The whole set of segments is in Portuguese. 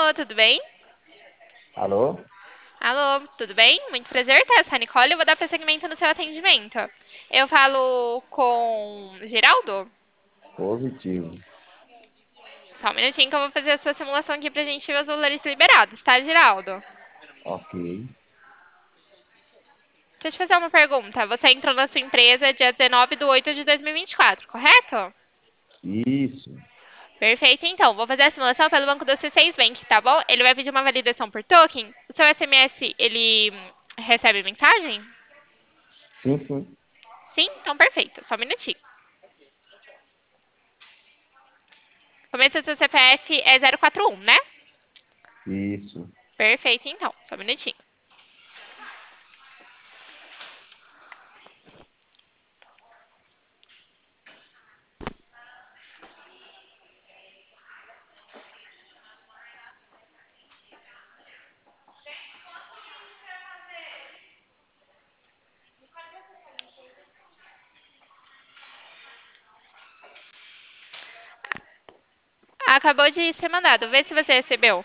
Alô, tudo bem? Alô? Alô, tudo bem? Muito prazer, tá? Eu sou a Nicole, eu vou dar prosseguimento no seu atendimento. Eu falo com Geraldo? Positivo. Só um minutinho que eu vou fazer a sua simulação aqui pra gente ver os valores liberados, tá, Geraldo? Ok. Deixa eu te fazer uma pergunta. Você entrou na sua empresa dia 19 de 8 de 2024, correto? Isso. Perfeito, então. Vou fazer a simulação pelo banco do C6 Bank, tá bom? Ele vai pedir uma validação por token. O seu SMS, ele recebe mensagem? Sim, sim. Sim? Então perfeito. Só um minutinho. Começo do seu CPF é 041, né? Isso. Perfeito, então. Só um minutinho. Acabou de ser mandado. Vê se você recebeu.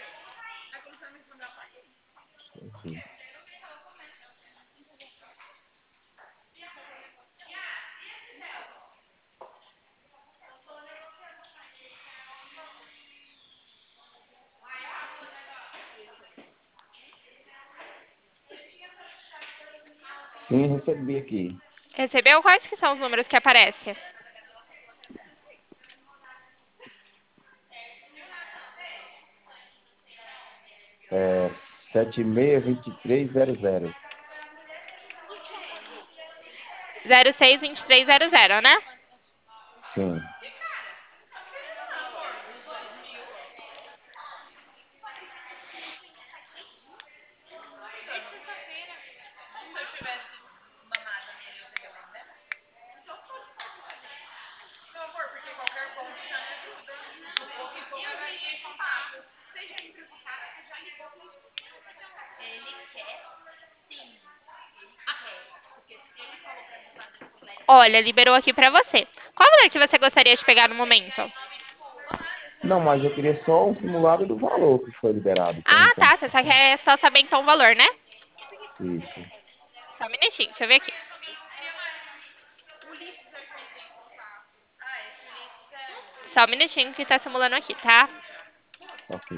Ok. Sim, recebi aqui. Recebeu? Quais que são os números que aparecem? É 762300. 062300, né? Sim. Olha, liberou aqui pra você. Qual valor que você gostaria de pegar no momento? Não, mas eu queria só um simulado do valor que foi liberado. Tem Ah, como. tá. Você só quer só saber então o valor, né? Isso. Só um minutinho, deixa eu ver aqui. Só um minutinho que tá simulando aqui, tá? Ok.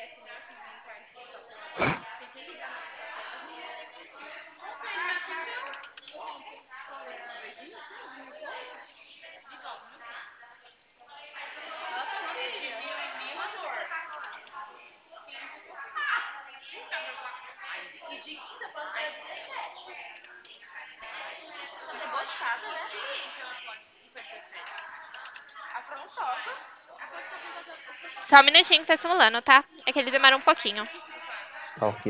Só um minutinho que tá simulando, tá? É que ele demora um pouquinho. Ok.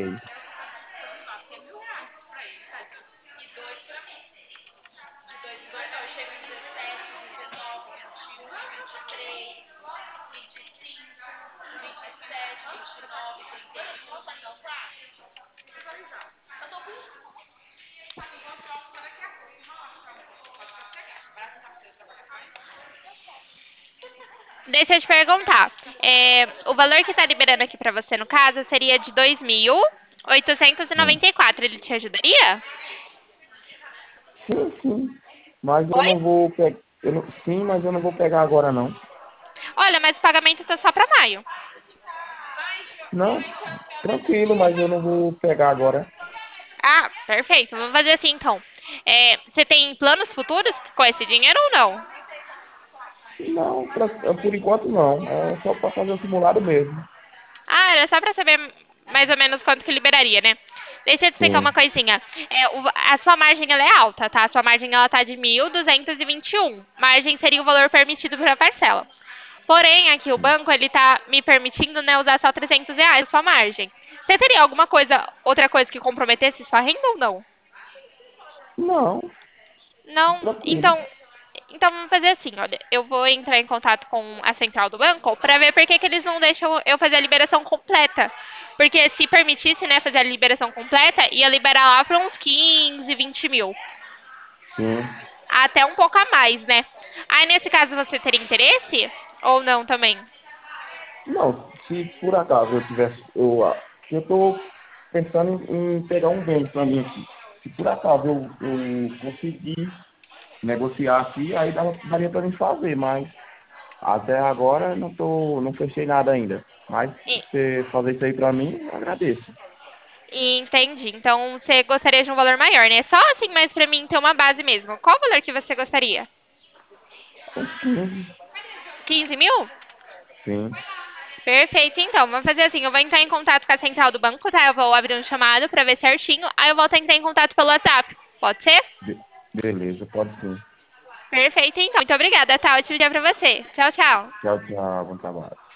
Deixa eu te perguntar. O valor que tá liberando aqui pra você, no caso, seria de Sim. 2.894. Ele te ajudaria? Sim, sim. Mas eu Oi? não vou pegar. Sim, mas eu não vou pegar agora, não. Olha, mas o pagamento tá só pra maio. Não, tranquilo, mas eu não vou pegar agora. Ah, perfeito. Vamos fazer assim então. Você tem planos futuros com esse dinheiro ou não? Não, por enquanto não. É só para fazer o simulado mesmo. Ah, era só pra saber mais ou menos quanto que liberaria, né? Deixa eu te explicar uma Sim, coisinha. A sua margem ela é alta, tá? A sua margem ela tá de 1.221. Margem seria o valor permitido para parcela. Porém, aqui o sim. banco ele tá me permitindo, né, usar só R$ 300 a sua margem. Você teria alguma coisa, outra coisa que comprometesse sua renda ou não? Não, Não, tranquilo. então vamos fazer assim, olha, eu vou entrar em contato com a central do banco para ver por que que eles não deixam eu fazer a liberação completa. Porque se permitisse, né, fazer a liberação completa, ia liberar lá para uns 15, 20 mil. Sim. Até um pouco a mais, né? Aí nesse caso você teria interesse ou não também? Não, se por acaso eu tivesse, eu estou pensando em pegar um bem para mim aqui. Se por acaso eu conseguir negociar aqui, aí daria para mim fazer, mas até agora não fechei nada ainda. Mas se E- você fazer isso aí para mim, eu agradeço. Entendi. Então, você gostaria de um valor maior, né? Só assim, mais pra mim ter uma base mesmo. Qual o valor que você gostaria? Uns 15, 15 mil? sim. Perfeito, então. Vamos fazer assim. Eu vou entrar em contato com a central do banco, tá? Eu vou abrir um chamado pra ver certinho. Aí eu volto a entrar em contato pelo WhatsApp. Pode ser? Beleza, pode sim. Perfeito, então. Muito obrigada, tá? Ótimo dia pra você. Tchau, tchau. Tchau, tchau, bom trabalho.